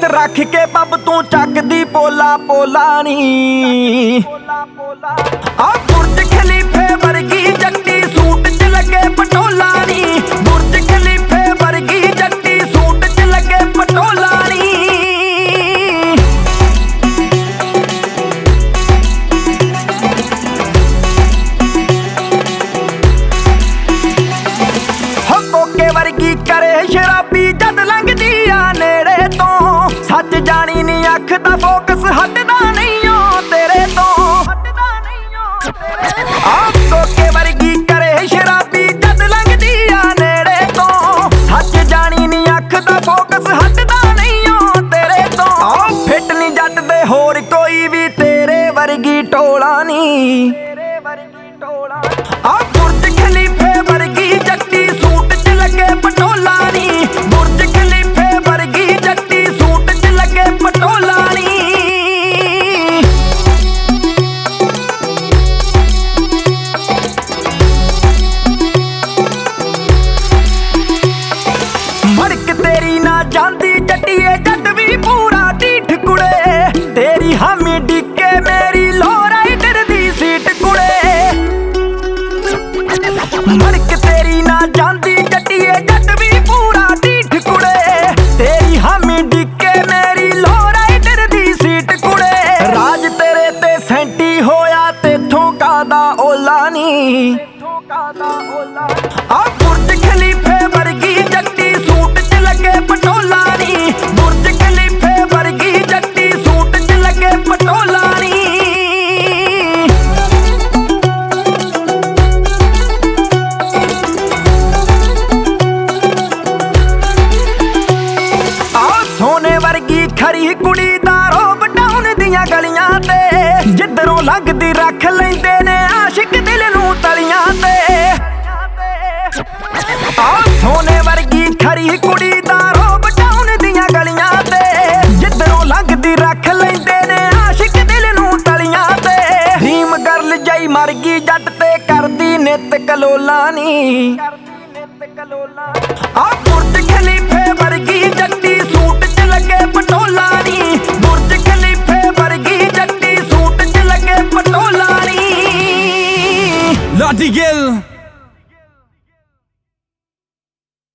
रख के बब तू चकदी पोला पोला नी आ बुर्ज खलीफे वर्गी जट्टी सूट च लगे पटोला नी बुर्ज खलीफे वर्गी जट्टी सूट च लगे पटोला नी हो कोके वर्गी करे शराबी जद लंघदी आ नेड़े तो सच जानी नी अख दा फोकस हटदा नहीं ओ तेरे तो आप कोके वर्गी करे शराबी जद लंघदी आ नेड़े तो सच जानी नी अख दा फोकस हटदा नहीं ओ तेरे तो फिट नी जट दे होर कोई भी तेरे वर्गी टोला नी आ बुर्ज खलीफे वर्गी जट्टी सूट च लगे पटोला नी बुर्ज खलीफे वर्गी जट्टी सूट च लगे पटोला नी मड़क तेरी ना जांदी जट्टीए जट भी पूरा ढीठ कुड़े तेरी हामी डिक्के मेरी लो राइडर दी सीट कुड़े मड़क तेरी ना जांदी जट्टीए जट भी पूरा ढीठ कुड़े तेरी हामी डिक्के मेरी लो राइडर दी सीट कुड़े राज तेरे ते सेंटी होया तेथों कादा ओला नी आ बुर्ज खलीफे वर्गी जट्टी सूट च लगे पटोला नी बुर्ज खलीफे वर्गी जट्टी सूट च लगे पटोला नी आ सोने वर्गी खरी कुड़ी दा रोब डाउन दियां गलियां ते जिधरों लगदी रख लैंदे ने आशिक दिल नूं तलियां ते आ सोने वर्गी खरी कुड़ी दा रोब डाउन दियां गलियां ते जिधरों लगदी रख लैंदे ने आशिक दिल नूं तलियां ते रीम गर्ल जई मर गई जट ते करदी नित कलोला नी आ बुर्ज खलीफे वर्गी जट्टी सूट च लगे पटोला नी बुर्ज खलीफे वर्गी जट्टी सूट च लगे पटोला नी Ladigel